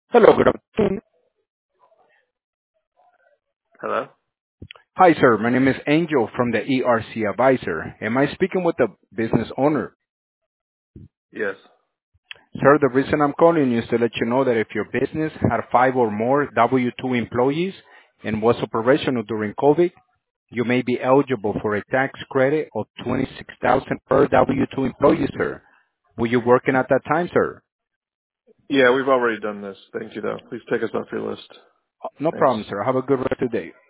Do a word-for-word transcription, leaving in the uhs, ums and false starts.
Hello, good afternoon. Hello? Hi, sir. My name is Angel from the E R C Advisor. Am I speaking with the business owner? Yes. Sir, the reason I'm calling you is to let you know that if your business had five or more W two employees and was operational during COVID, you may be eligible for a tax credit of twenty-six thousand dollars per W two employee, sir. Were you working at that time, sir? Yeah, we've already done this. Thank you, though. Please take us off your list. No Thanks. problem, sir. Have a good rest of the day.